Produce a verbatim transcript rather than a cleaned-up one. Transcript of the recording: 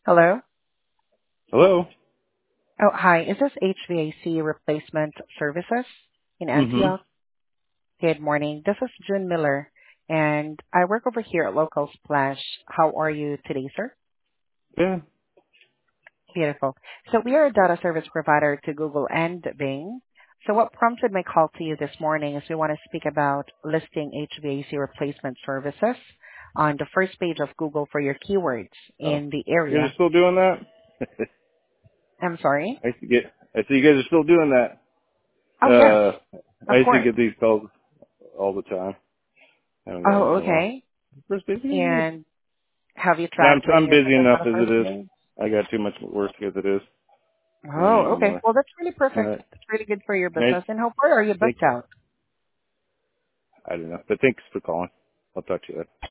Hello? Hello? Oh, hi. Is this H V A C Replacement Services in Mm-hmm. Antioch? Good morning. This is June Miller, and I work over here at Local Splash. How are you today, sir? Yeah. Beautiful. So we are a data service provider to Google and Bing. So what prompted my call to you this morning is we want to speak about listing H V A C replacement services on the first page of Google for your keywords Oh. in the You guys area. are still doing that? I'm sorry? I used to get, I see you guys are still doing that. Oh, yes, Uh, I of used to course. get these calls all the time. I haven't got them Oh, in a while. okay. First busy. And have you Yeah, I'm, tried doing I'm your busy business enough on a as first it is. day? I got too much work as it is. I don't need Oh, any okay. more. Well, that's really perfect. Alright. That's really good for your Nice. business. And how far are you Thank, booked out? I don't know. But thanks for calling. I'll talk to you later.